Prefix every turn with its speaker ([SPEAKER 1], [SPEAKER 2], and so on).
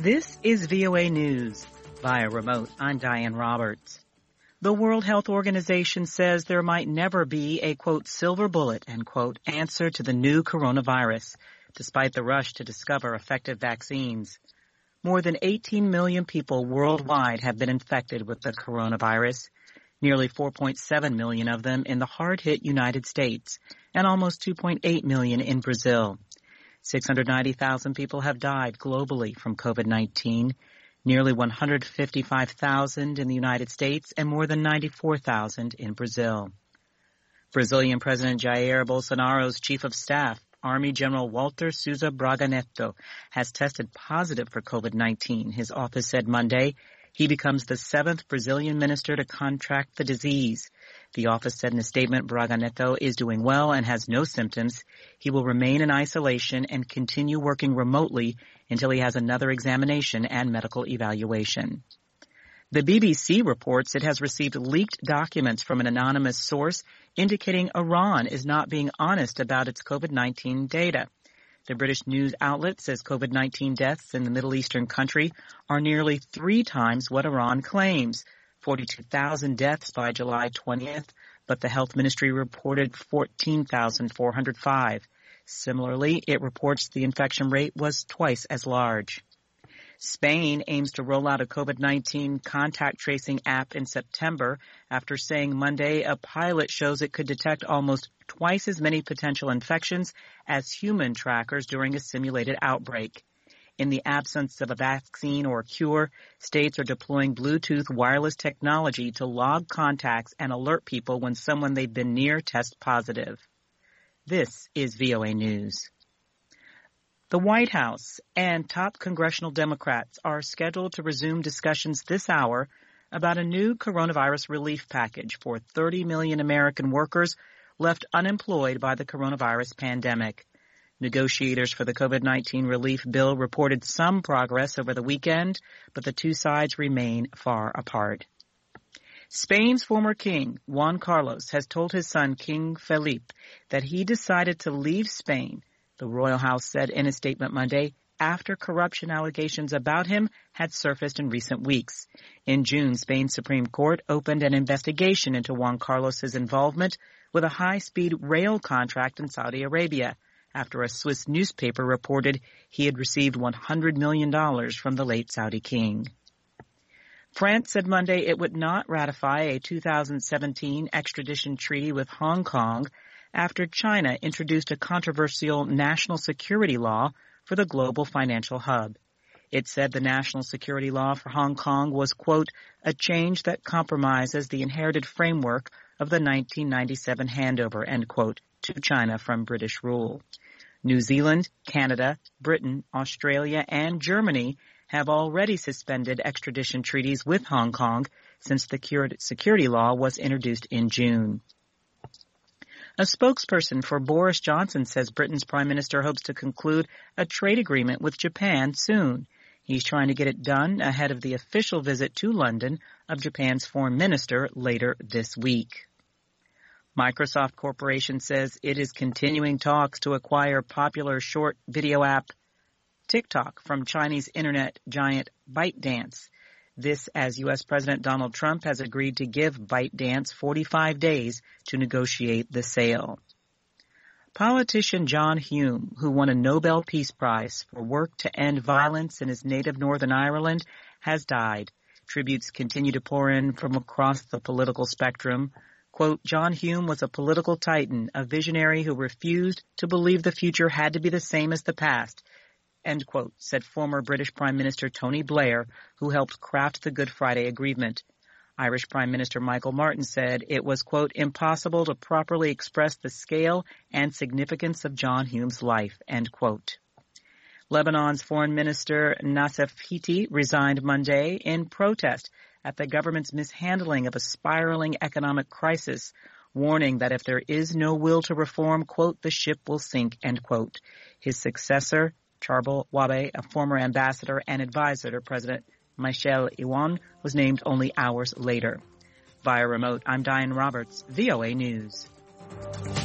[SPEAKER 1] This is VOA News. Via remote, I'm Diane Roberts. The World Health Organization says there might never be a, quote, silver bullet, end quote, answer to the new coronavirus, despite the rush to discover effective vaccines. More than 18 million people worldwide have been infected with the coronavirus, nearly 4.7 million of them in the hard-hit United States, and almost 2.8 million in Brazil. 690,000 people have died globally from COVID-19, nearly 155,000 in the United States and more than 94,000 in Brazil. Brazilian President Jair Bolsonaro's chief of staff, Army General Walter Souza Braga Neto, has tested positive for COVID-19. His office said Monday he becomes the seventh Brazilian minister to contract the disease. The office said in a statement Braga Neto is doing well and has no symptoms. He will remain in isolation and continue working remotely until he has another examination and medical evaluation. The BBC reports it has received leaked documents from an anonymous source indicating Iran is not being honest about its COVID-19 data. The British news outlet says COVID-19 deaths in the Middle Eastern country are nearly 3 times what Iran claims, 42,000 deaths by July 20th, but the health ministry reported 14,405. Similarly, it reports the infection rate was twice as large. Spain aims to roll out a COVID-19 contact tracing app in September after saying Monday a pilot shows it could detect almost twice as many potential infections as human trackers during a simulated outbreak. In the absence of a vaccine or cure, states are deploying Bluetooth wireless technology to log contacts and alert people when someone they've been near tests positive. This is VOA News. The White House and top congressional Democrats are scheduled to resume discussions this hour about a new coronavirus relief package for 30 million American workers left unemployed by the coronavirus pandemic. Negotiators for the COVID-19 relief bill reported some progress over the weekend, but the two sides remain far apart. Spain's former king, Juan Carlos, has told his son, King Felipe, that he decided to leave Spain, the royal house said in a statement Monday, after corruption allegations about him had surfaced in recent weeks. In June, Spain's Supreme Court opened an investigation into Juan Carlos's involvement with a high-speed rail contract in Saudi Arabia, after a Swiss newspaper reported he had received $100 million from the late Saudi king. France said Monday it would not ratify a 2017 extradition treaty with Hong Kong after China introduced a controversial national security law for the global financial hub. It said the national security law for Hong Kong was, quote, a change that compromises the inherited framework of the 1997 handover, end quote, to China from British rule. New Zealand, Canada, Britain, Australia, and Germany have already suspended extradition treaties with Hong Kong since the security law was introduced in June. A spokesperson for Boris Johnson says Britain's prime minister hopes to conclude a trade agreement with Japan soon. He's trying to get it done ahead of the official visit to London of Japan's foreign minister later this week. Microsoft Corporation says it is continuing talks to acquire popular short video app TikTok from Chinese internet giant ByteDance. This as U.S. President Donald Trump has agreed to give ByteDance 45 days to negotiate the sale. Politician John Hume, who won a Nobel Peace Prize for work to end violence in his native Northern Ireland, has died. Tributes continue to pour in from across the political spectrum. Quote, John Hume was a political titan, a visionary who refused to believe the future had to be the same as the past, end quote, said former British Prime Minister Tony Blair, who helped craft the Good Friday Agreement. Irish Prime Minister Michael Martin said it was, quote, impossible to properly express the scale and significance of John Hume's life, end quote. Lebanon's Foreign Minister Nassef Hiti resigned Monday in protest at the government's mishandling of a spiraling economic crisis, warning that if there is no will to reform, quote, the ship will sink, end quote. His successor, Charbel Wabe, a former ambassador and advisor to President Michel Aoun, was named only hours later. Via remote, I'm Diane Roberts, VOA News.